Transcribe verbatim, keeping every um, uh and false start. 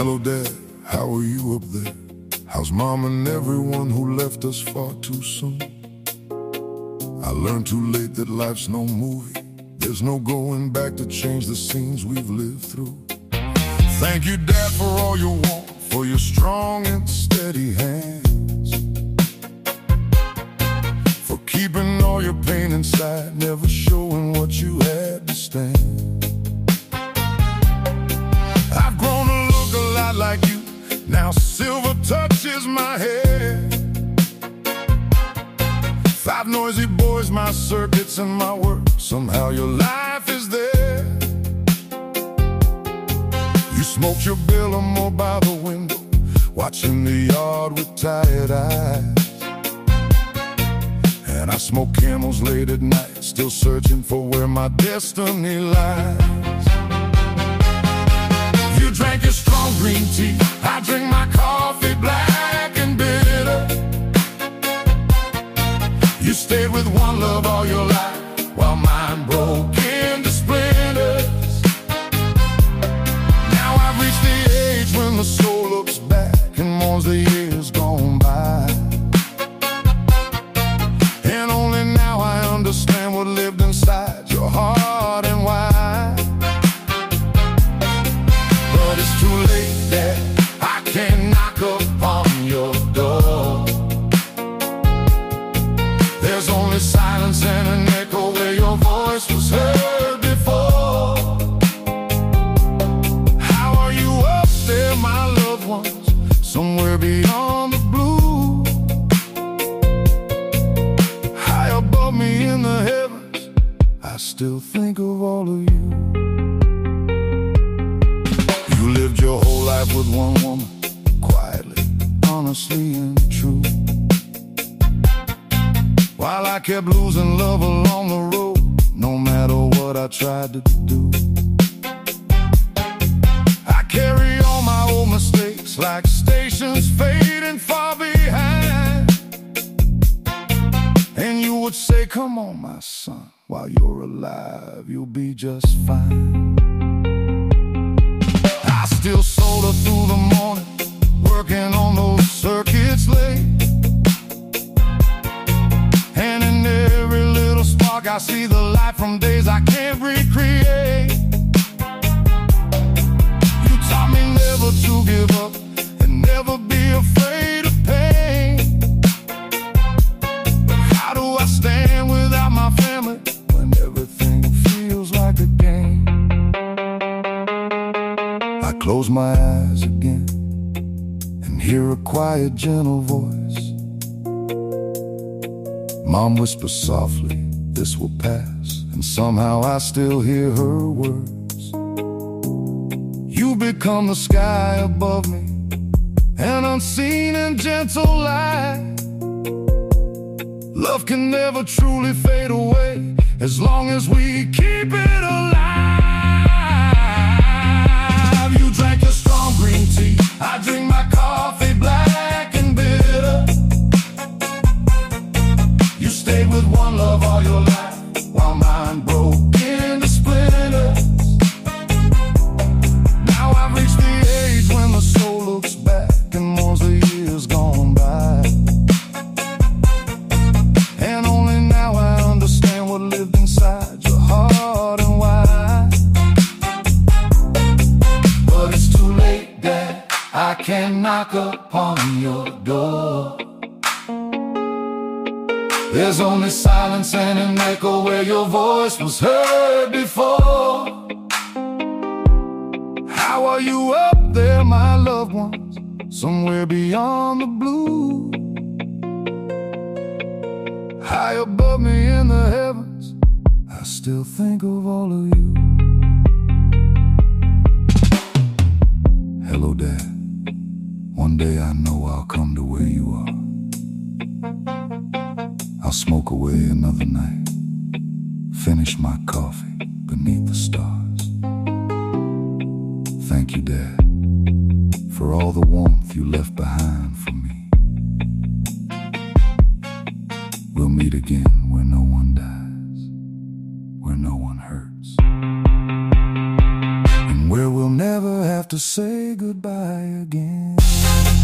Hello, Dad, how are you up there? How's Mom and everyone who left us far too soon? I learned too late that life's no movie. There's no going back to change the scenes we've lived through. Thank you, Dad, for all your warmth, for your strong and steady hands, for keeping all your pain inside, never showing what you had to stand. I've grown to look a lot like you. Now silver touches my hair. Five noisy boys, my circuits and my work. Somehow your life is there. You smoked your Biltmore by the window, watching the yard with tired eyes. And I smoke Camels late at night, still searching for where my destiny lies. You drank your strong green tea, I drink my coffee black and bitter. You stayed with one love all your life, while mine broke into splinters. Now I've reached the age when the soul looks back and mourns the years gone by. And only now I understand what lived inside your heart and why. But it's too late, Dad, I can't knock upon your door. There's only silence and an echo where your voice was heard before. How are you up there, my loved ones, somewhere beyond the blue? High above me in the heavens, I still think of all of you. You lived your whole life with one woman, quietly, honestly and true, while I kept losing love along the road, no matter what I tried to do. I carry all my old mistakes like stations fading far behind. And you would say, come on, my son, while you're alive, you'll be just fine. I still solder through the morning, working on those circuits late. And in every little spark I see the light from days I can't recreate. You taught me never to give up and never be afraid of pain. But how do I stand without my family when everything feels like a game? I close my eyes again and hear a quiet, gentle voice. Mom whispers softly, this will pass, and somehow I still hear her words. You become the sky above me, an unseen and gentle light. Love can never truly fade away as long as we keep it alive. You drank your strong green tea, I drink my coffee black and bitter. You stayed with one love all your life, while mine broke into splinters. Now I've reached the age when the soul looks back and mourns the years gone by. And only now I understand what lived inside your heart and why. But it's too late, Dad, I can't knock upon your door. There's only silence and an echo where your voice was heard before. How are you up there, my loved ones, somewhere beyond the blue? High above me in the heavens, I still think of all of you. Hello, Dad. One day I know I'll come to where you are. I'll smoke away another night, finish my coffee beneath the stars. Thank you, Dad, for all the warmth you left behind for me. We'll meet again where no one dies, where no one hurts, and where we'll never have have to say goodbye again.